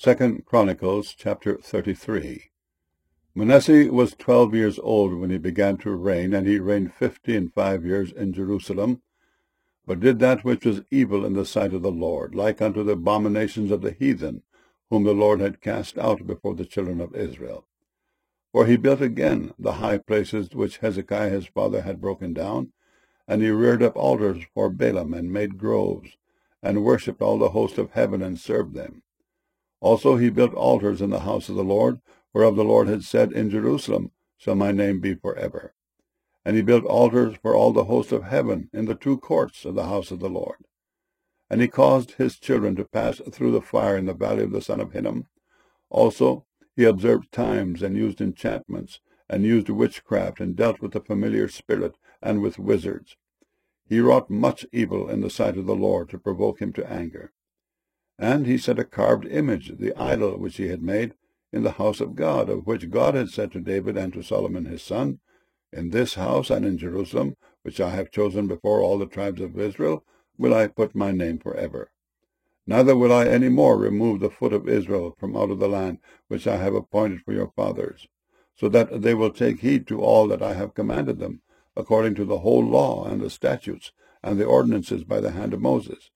2 Chronicles chapter 33. Manasseh was 12 years old when he began to reign, and he reigned 55 years in Jerusalem, but did that which was evil in the sight of the Lord, like unto the abominations of the heathen, whom the Lord had cast out before the children of Israel. For he built again the high places which Hezekiah his father had broken down, and he reared up altars for Baalim, and made groves, and worshipped all the host of heaven, and served them. Also he built altars in the house of the Lord, whereof the Lord had said, In Jerusalem shall my name be forever. And he built altars for all the host of heaven in the two courts of the house of the Lord. And he caused his children to pass through the fire in the valley of the son of Hinnom. Also he observed times, and used enchantments, and used witchcraft, and dealt with the familiar spirit, and with wizards. He wrought much evil in the sight of the Lord, to provoke him to anger. And he set a carved image, the idol which he had made, in the house of God, of which God had said to David and to Solomon his son, In this house and in Jerusalem, which I have chosen before all the tribes of Israel, will I put my name forever. Neither will I any more remove the foot of Israel from out of the land which I have appointed for your fathers, so that they will take heed to all that I have commanded them, according to the whole law and the statutes and the ordinances by the hand of Moses.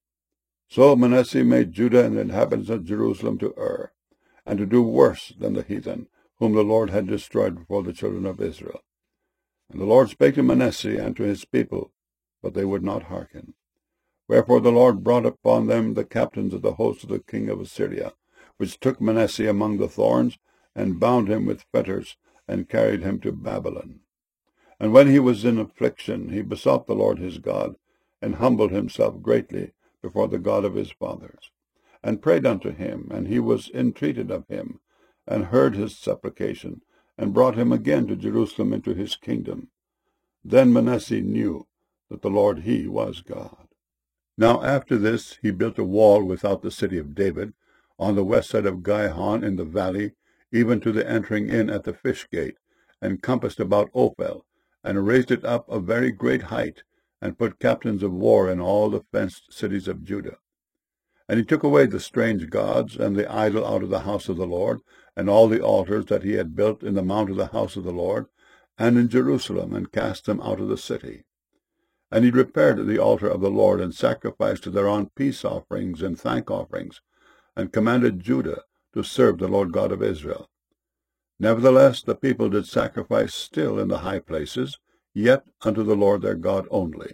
So Manasseh made Judah and the inhabitants of Jerusalem to err, and to do worse than the heathen, whom the Lord had destroyed before the children of Israel. And the Lord spake to Manasseh and to his people, but they would not hearken. Wherefore the Lord brought upon them the captains of the host of the king of Assyria, which took Manasseh among the thorns, and bound him with fetters, and carried him to Babylon. And when he was in affliction, he besought the Lord his God, and humbled himself greatly before the God of his fathers, and prayed unto him, and he was entreated of him, and heard his supplication, and brought him again to Jerusalem into his kingdom. Then Manasseh knew that the Lord he was God. Now after this he built a wall without the city of David, on the west side of Gihon in the valley, even to the entering in at the fish gate, and compassed about Ophel, and raised it up a very great height, and put captains of war in all the fenced cities of Judah. And he took away the strange gods and the idol out of the house of the Lord, and all the altars that he had built in the mount of the house of the Lord, and in Jerusalem, and cast them out of the city. And he repaired the altar of the Lord, and sacrificed thereon peace offerings and thank offerings, and commanded Judah to serve the Lord God of Israel. Nevertheless the people did sacrifice still in the high places, yet unto the Lord their God only.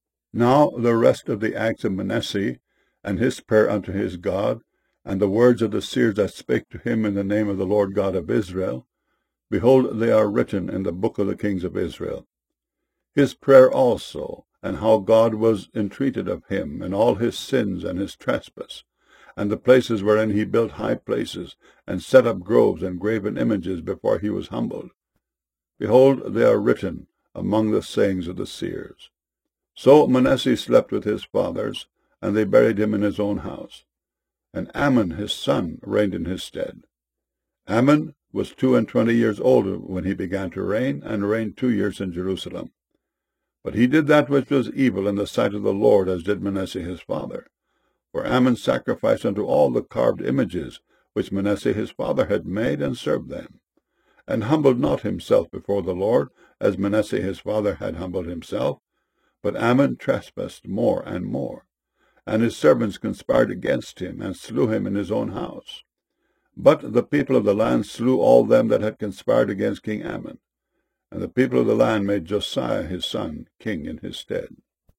Now the rest of the acts of Manasseh, and his prayer unto his God, and the words of the seers that spake to him in the name of the Lord God of Israel, behold, they are written in the book of the kings of Israel. His prayer also, and how God was entreated of him, and all his sins and his trespass, and the places wherein he built high places, and set up groves and graven images before he was humbled. Behold, they are written among the sayings of the seers. So Manasseh slept with his fathers, and they buried him in his own house. And Amon his son reigned in his stead. Amon was 22 years old when he began to reign, and reigned 2 years in Jerusalem. But he did that which was evil in the sight of the Lord, as did Manasseh his father. For Amon sacrificed unto all the carved images which Manasseh his father had made, and served them, and humbled not himself before the Lord, as Manasseh his father had humbled himself. But Amon trespassed more and more, and his servants conspired against him, and slew him in his own house. But the people of the land slew all them that had conspired against King Amon, and the people of the land made Josiah his son king in his stead.